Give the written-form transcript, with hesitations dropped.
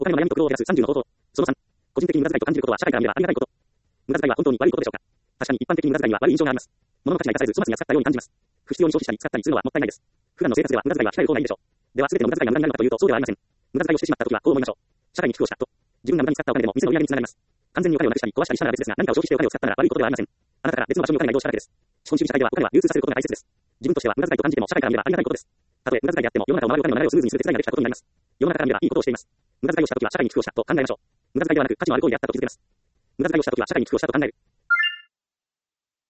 他の悩みと苦労を減らす30の方法。その3、個人的に無駄遣いと感じることは社会から見ればありがたいこと。無駄遣いは本当に悪いことでしょうか。確かに一般的に無駄遣いは悪い印象があります。物の価値が生かされず粗末に扱ったように感じます。不必要に消費したり使ったりするのはもったいないです。普段の生活では無駄遣いは控える方がいいでしょう。では全ての無駄遣いが無駄になるのかというとそうではありません。無駄遣いをしてしまったときはこう思いましょう。社会に寄付をしたと。自分が無駄に使ったお金でも店の売り上げにつながります。完全にお金をなくしたり壊したりしたなら別ですが何かを消費してお金を使ったなら悪いことではありません。あなたから別の場所にお金が移動しただけです。資本主義社会ではお金は流通させることが大切です。自分としては無駄遣いと感じても社会から見ればありがたいことです。たとえ無駄遣いであっても世の中を回るお金の流れをスムーズにする手伝いができたことになります。世の中から見ればいいことをしています。無駄遣いをしたときは社会に寄付をしたと考えましょう。無駄遣いではなく価値のある行為であったと気づけます。無駄遣いをしたときは社会に寄付をしたと考える。